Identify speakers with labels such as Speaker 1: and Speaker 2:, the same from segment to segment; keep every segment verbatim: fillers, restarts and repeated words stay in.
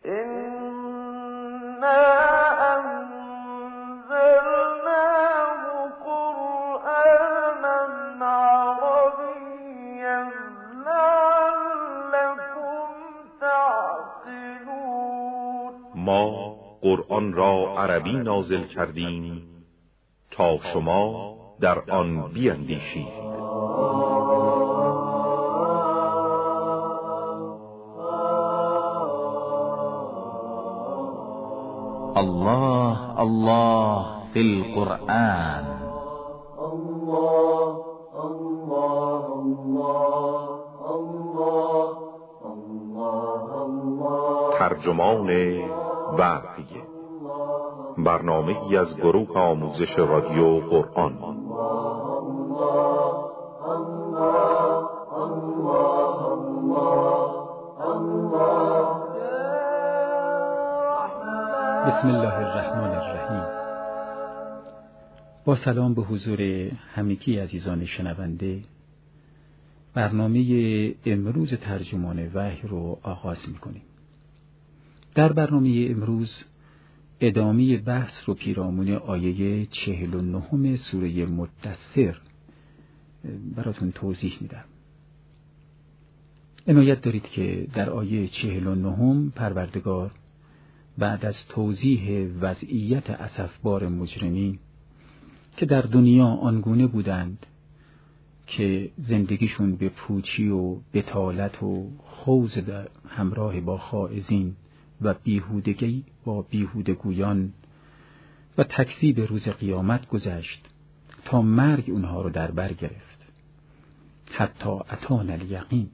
Speaker 1: ما قرآن را عربی نازل کردیم تا شما در آن بیندیشید.
Speaker 2: الله الله فی القرآن.
Speaker 3: الله الله الله الله الله.
Speaker 1: ترجمان وحی، برنامه ای از گروه آموزش رادیو قرآن.
Speaker 4: بسم الله الرحمن الرحیم. با سلام به حضور همگی عزیزان شنونده، برنامه امروز ترجمان وحی رو آغاز می‌کنیم. در برنامه امروز ادامه بحث رو پیرامون آیه چهل و نهم سوره مدثر براتون توضیح میدم. عنایت دارید که در آیه چهل و نهم پروردگار بعد از توضیح وضعیت اسفبار مجرمین که در دنیا آنگونه بودند که زندگیشون به پوچی و بطالت و خوض همراه با خائضین و بیهودگی با بیهودگویان و تکذیب روز قیامت گذشت تا مرگ اونها رو در بر گرفت، حتی اتانا الیقین.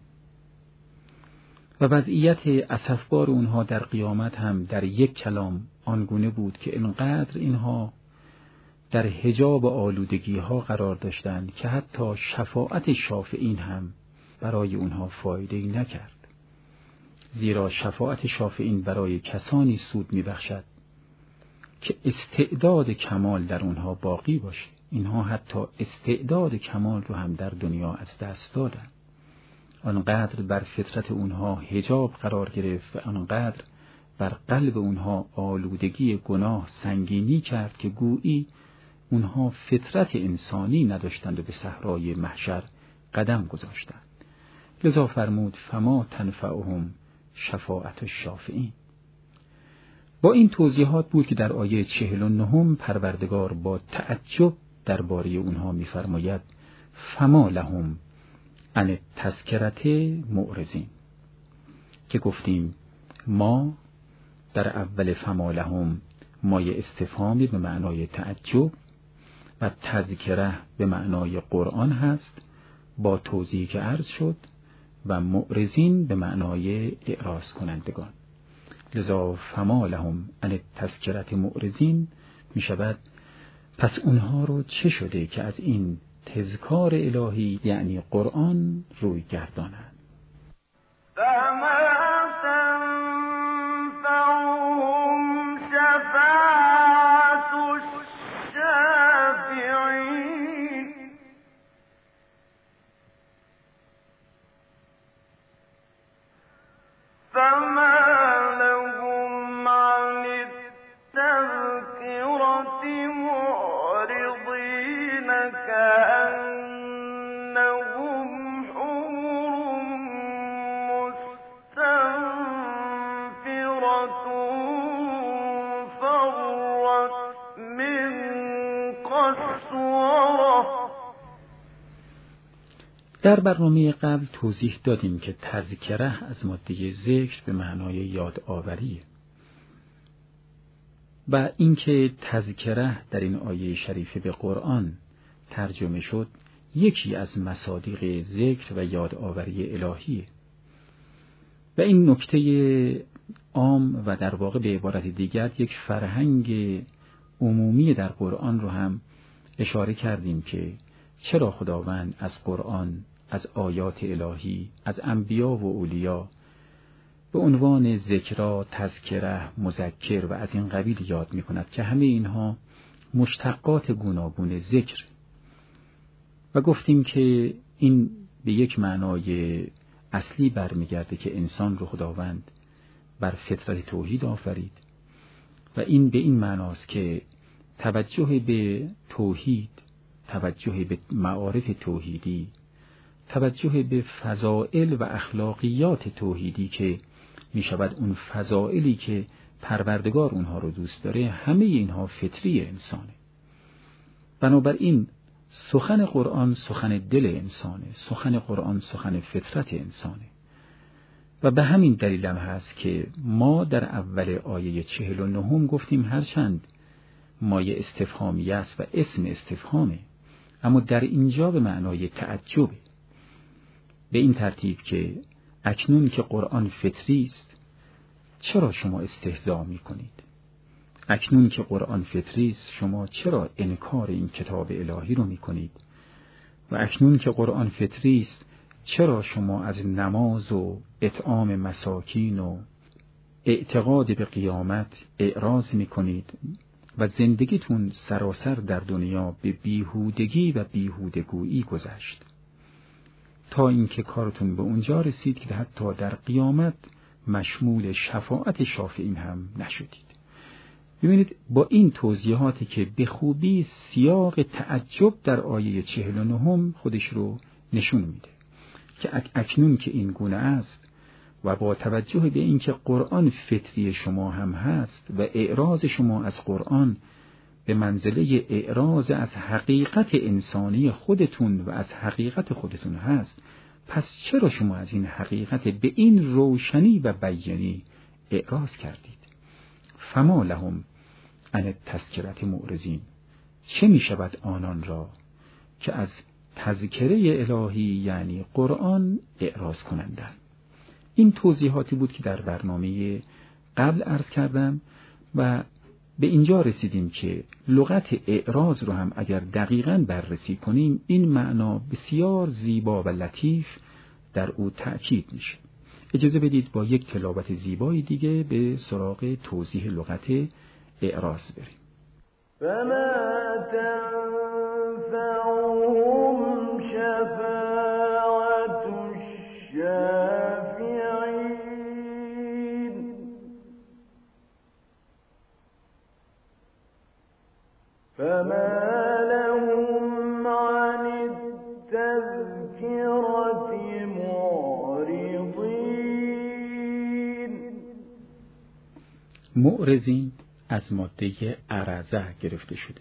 Speaker 4: و وضعیت اسفبار اونها در قیامت هم در یک کلام آنگونه بود که انقدر اینها در حجاب آلودگی ها قرار داشتند که حتی شفاعت شافعین هم برای اونها فایده‌ای نکرد، زیرا شفاعت شافعین برای کسانی سود می‌بخشد که استعداد کمال در اونها باقی باشه. اینها حتی استعداد کمال رو هم در دنیا از دست دادن. آنقدر بر فطرت اونها حجاب قرار گرفت و آنقدر بر قلب اونها آلودگی گناه سنگینی کرد که گویی اونها فطرت انسانی نداشتند و به صحرای محشر قدم گذاشتند. لذا فرمود فما تنفعهم شفاعت الشافعین. با این توضیحات بود که در آیه چهل و نهم پروردگار با تعجب درباره اونها می‌فرماید فما لهم عن تذکرت معرضین، که گفتیم ما در اول فما لهم مایه استفهامی به معنای تعجب و تذکره به معنای قرآن هست با توضیحی که عرض شد، و معرضین به معنای اعراض کنندگان. لذا فما لهم عن تذکرت معرضین می شود پس اونها رو چه شده که از این تذکار الهی یعنی قرآن روی گردانند. در برنامه قبل توضیح دادیم که تذکره از ماده ذکر به معنای یادآوری و اینکه تذکره در این آیه شریفه به قرآن ترجمه شد یکی از مصادیق ذکر و یادآوری الهیه و این نکته عام و در واقع به عبارت دیگر یک فرهنگ عمومی در قرآن رو هم اشاره کردیم که چرا خداوند از قرآن، از آیات الهی، از انبیا و اولیا به عنوان ذکرا، تذکره، مذکر و از این قبیل یاد می کند که همه اینها مشتقات گوناگون ذکر. و گفتیم که این به یک معنای اصلی برمیگرده که انسان رو خداوند بر فطرت توحید آفرید و این به این معناست که توجه به توحید، توجه به معارف توحیدی، توجه به فضائل و اخلاقیات توحیدی که می شود اون فضائلی که پروردگار اونها رو دوست داره، همه اینها فطری انسانه. بنابراین سخن قرآن سخن دل انسانه، سخن قرآن سخن فطرت انسانه و به همین دلیل هم هست که ما در اول آیه چهل و نهم گفتیم هرچند مایه استفهامی است و اسم استفهامه، اما در اینجا به معنای تعجبه، به این ترتیب که اکنون که قرآن فطری است چرا شما استهزا می کنید؟ اکنون که قرآن فطری است شما چرا انکار این کتاب الهی رو می کنید؟ و اکنون که قرآن فطری است چرا شما از نماز و اطعام مساکین و اعتقاد به قیامت اعراض می کنید و زندگیتون سراسر در دنیا به بیهودگی و بیهودگویی گذشت تا اینکه کارتون به اونجا رسید که حتی در قیامت مشمول شفاعت شافعین هم نشدید. ببینید با این توضیحاتی که به خوبی سیاق تعجب در آیه چهل و نهم خودش رو نشون میده که اک اکنون که این گونه است و با توجه به اینکه قرآن فطری شما هم هست و اعراض شما از قرآن به منزله اعراض از حقیقت انسانی خودتون و از حقیقت خودتون هست، پس چرا شما از این حقیقت به این روشنی و بیانی اعراض کردید؟ فما لهم عن التذکرة معرضین، چه می شود آنان را که از تذکره الهی یعنی قرآن اعراض کنندند؟ این توضیحاتی بود که در برنامه قبل عرض کردم و به اینجا رسیدیم که لغت اعراض رو هم اگر دقیقاً بررسی کنیم این معنا بسیار زیبا و لطیف در او تأکید میشه. اجازه بدید با یک تلاوت زیبایی دیگه به سراغ توضیح لغت اعراض بریم.
Speaker 3: فما تنفعهم شفاعة الشافعين فما لهم عن التذكرة معرضين.
Speaker 4: معرضین از ماده عرضه گرفته شده.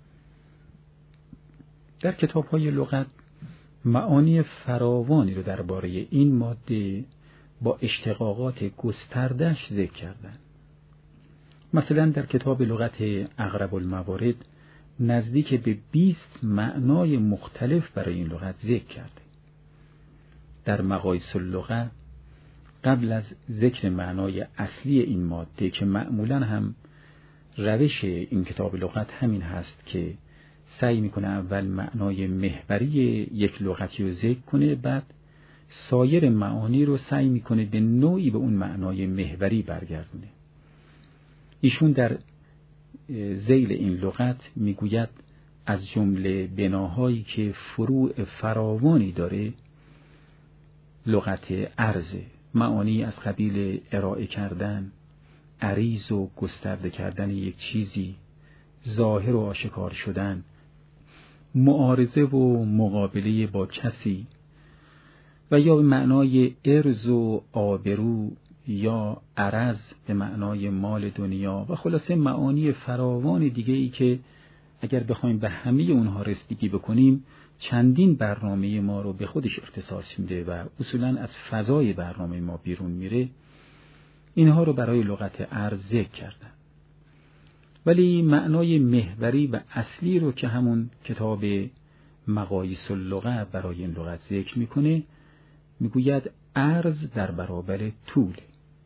Speaker 4: در کتاب‌های لغت معانی فراوانی رو درباره این ماده با اشتقاقات گسترده‌اش ذکر کردن. مثلا در کتاب لغت اغرب الموارد نزدیک به بیست معنای مختلف برای این لغت ذکر کرده. در مقایس اللغه قبل از ذکر معنای اصلی این ماده که معمولاً هم روش این کتاب لغت همین هست که سعی میکنه اول معنای محوری یک لغتی رو ذکر کنه، بعد سایر معانی رو سعی میکنه به نوعی به اون معنای محوری برگردونه. ایشون در ذیل این لغت میگوید از جمله بناهایی که فروع فراوانی داره لغت عرض، معانی از قبیل ارائه کردن، عریض و گسترده کردن یک چیزی، ظاهر و آشکار شدن، معارضه و مقابله با کسی و یا به معنای ارز و آبرو یا عرض به معنای مال دنیا و خلاصه معانی فراوان دیگه ای که اگر بخوایم به همه اونها رسیدگی بکنیم چندین برنامه ما رو به خودش اختصاص میده و اصولاً از فضای برنامه ما بیرون میره. اینها رو برای لغت عرض ذکر کردن، ولی معنای محوری و اصلی رو که همون کتاب مقایس اللغه برای این لغت ذکر میکنه میگوید عرض در برابر طول،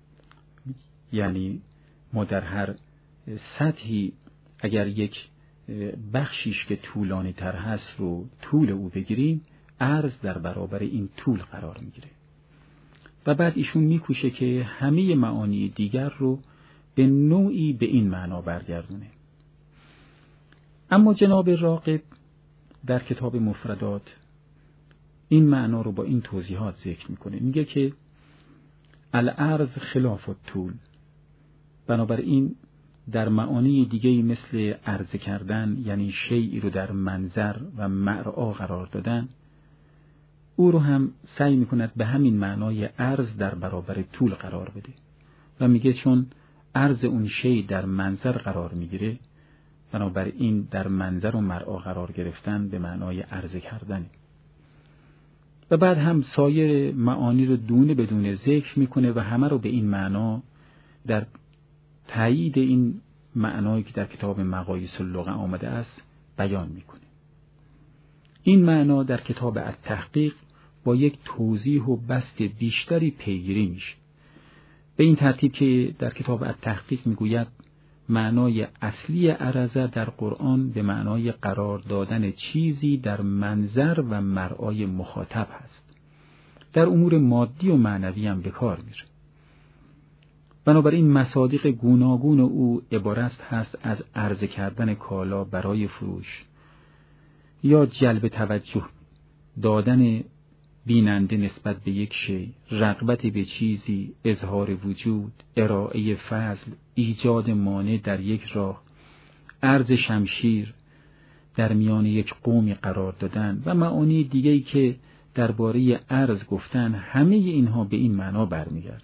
Speaker 4: یعنی ما در هر سطحی اگر یک بخشیش که طولانی تر هست رو طول او بگیریم عرض در برابر این طول قرار میگیره و بعد ایشون میکوشه که همه معانی دیگر رو به نوعی به این معنا برگردونه. اما جناب راغب در کتاب مفردات این معنا رو با این توضیحات ذکر میکنه، میگه که العرض خلاف الطول. بنابراین در معانی دیگه‌ای مثل عرضه کردن، یعنی شیئی رو در منظر و مرعا قرار دادن، او رو هم سعی میکند به همین معنای عرض در برابر طول قرار بده و میگه چون عرض اون شی در منظر قرار میگیره، بنابراین در منظر و مرعا قرار گرفتن به معنای عرضه کردنه. و بعد هم سایر معانی رو دونه بدون ذکر میکنه و همه رو به این معنا در تایید این معنایی که در کتاب مقاییس اللغه آمده است بیان میکنه. این معنا در کتاب التحقیق با یک توضیح و بسط بیشتری پیگیری میشه، به این ترتیب که در کتاب التحقیق میگوید معنای اصلی عرضه در قرآن به معنای قرار دادن چیزی در منظر و مرعای مخاطب هست. در امور مادی و معنوی هم به کار میره. بنابراین مصادیق گوناگون او عبارت هست از عرضه کردن کالا برای فروش یا جلب توجه دادن بیننده نسبت به یک شی، رغبت به چیزی، اظهار وجود، ارائه فضل، ایجاد مانع در یک راه، عرض شمشیر در میان یک قومی قرار دادن و معانی دیگه‌ای که درباره عرض گفتن، همه اینها به این معنا برمیگرده.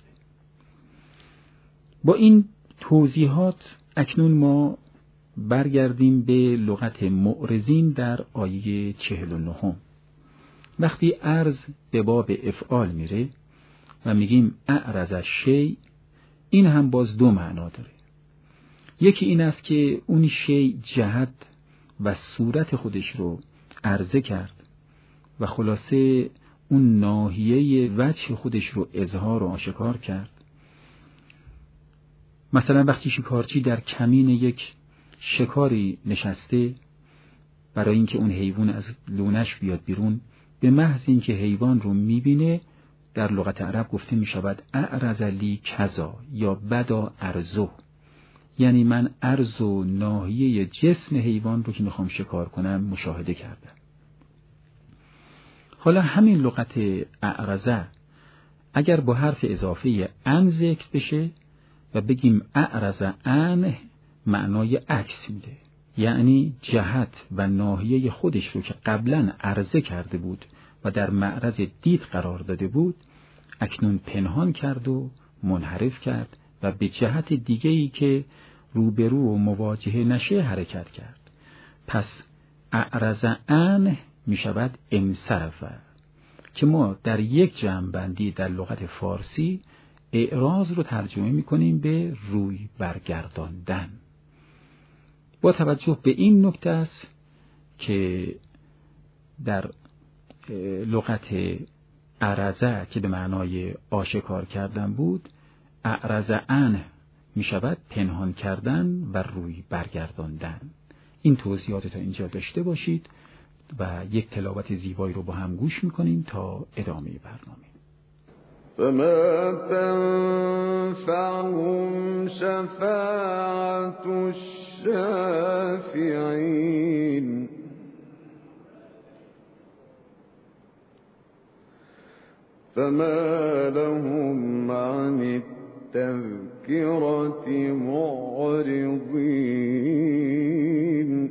Speaker 4: با این توضیحات اکنون ما برگردیم به لغت معرضین در آیه چهل و نهم. وقتی عرض به باب افعال میره و میگیم اعرض الشیء، این هم باز دو معنا داره. یکی این است که اون شیء جهت و صورت خودش رو عرضه کرد و خلاصه اون ناحیه وجه خودش رو اظهار و آشکار کرد. مثلا وقتی شکارچی در کمین یک شکاری نشسته برای اینکه اون حیوان از لونش بیاد بیرون، به محض اینکه حیوان رو میبینه در لغت عرب گفته میشود اعرض لی کذا یا بدا ارزو، یعنی من ارز و ناحیه جسم حیوان رو که میخوام شکار کنم مشاهده کردم. حالا همین لغت اعرضه اگر با حرف اضافه ان ذکر بشه و بگیم اعرض عنه، معنای عکس میده، یعنی جهت و ناحیه خودش رو که قبلا عرضه کرده بود و در معرض دید قرار داده بود، اکنون پنهان کرد و منحرف کرد و به جهت دیگه‌ای که روبرو و مواجهه نشه حرکت کرد. پس اعرض عنه می شود انصرف، که ما در یک جمع‌بندی در لغت فارسی اعراض رو ترجمه می کنیم به روی برگرداندن. با توجه به این نکته است که در لغت اعرضه که به معنای آشکار کردن بود، اعرض عنه می شود پنهان کردن و روی برگرداندن. این توضیحات تا اینجا داشته باشید و یک تلاوت زیبایی رو با هم گوش می کنیم تا ادامه برنامه.
Speaker 3: فما تنفعهم شفاعة الشافعين فما لهم عن التذكرة معرضين.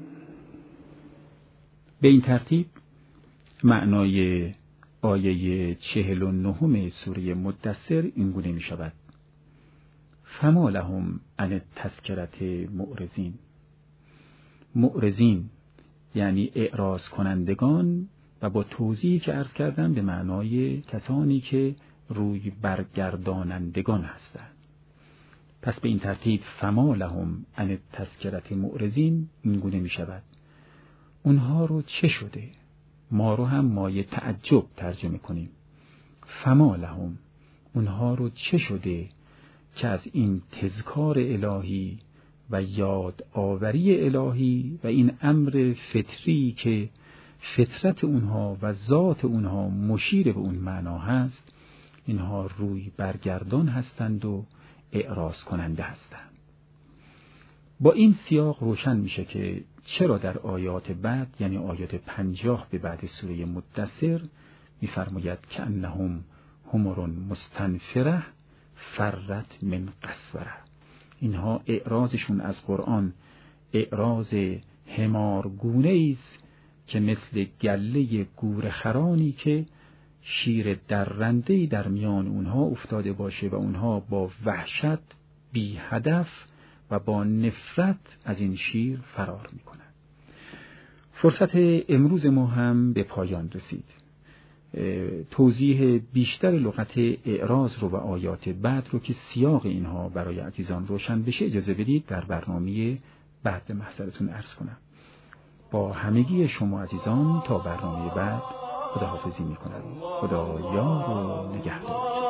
Speaker 4: به این ترتیب معنای آیه چهل و نهم سوره مدثر این گونه می شود: فما لهم عن التذکرة معرضین. معرضین یعنی اعراض کنندگان و با توضیحی که عرض کردم به معنای کسانی که روی برگردانندگان هستند. پس به این ترتیب فما لهم عن التذکرة معرضین این گونه می شود: اونها رو چه شده؟ ما رو هم مایه تعجب ترجمه کنیم. فما لهم، اونها رو چه شده که از این تذکار الهی و یاد آوری الهی و این امر فطری که فطرت اونها و ذات اونها مشیر به اون معنا هست، اینها روی برگردان هستند و اعراض کننده هستند. با این سیاق روشن میشه که چرا در آیات بعد، یعنی آیات پنجاه به بعد سوره مدثر میفرماید که انهم حمر مستنفره فرت من قسوره. اینها اعراضشون از قرآن اعراض حمارگونه است که مثل گله گورخرانی که شیر درنده‌ای در میان اونها افتاده باشه و اونها با وحشت بی هدف و با نفرت از این شیر فرار میکنن. فرصت امروز ما هم به پایان رسید. توضیح بیشتر لغت اعراض رو و آیات بعد رو که سیاق اینها برای عزیزان روشن بشه اجازه بدید در برنامه بعد محضرتون عرض کنم. با همگی شما عزیزان تا برنامه بعد خداحافظی میکنم. خدا یار و نگهدار.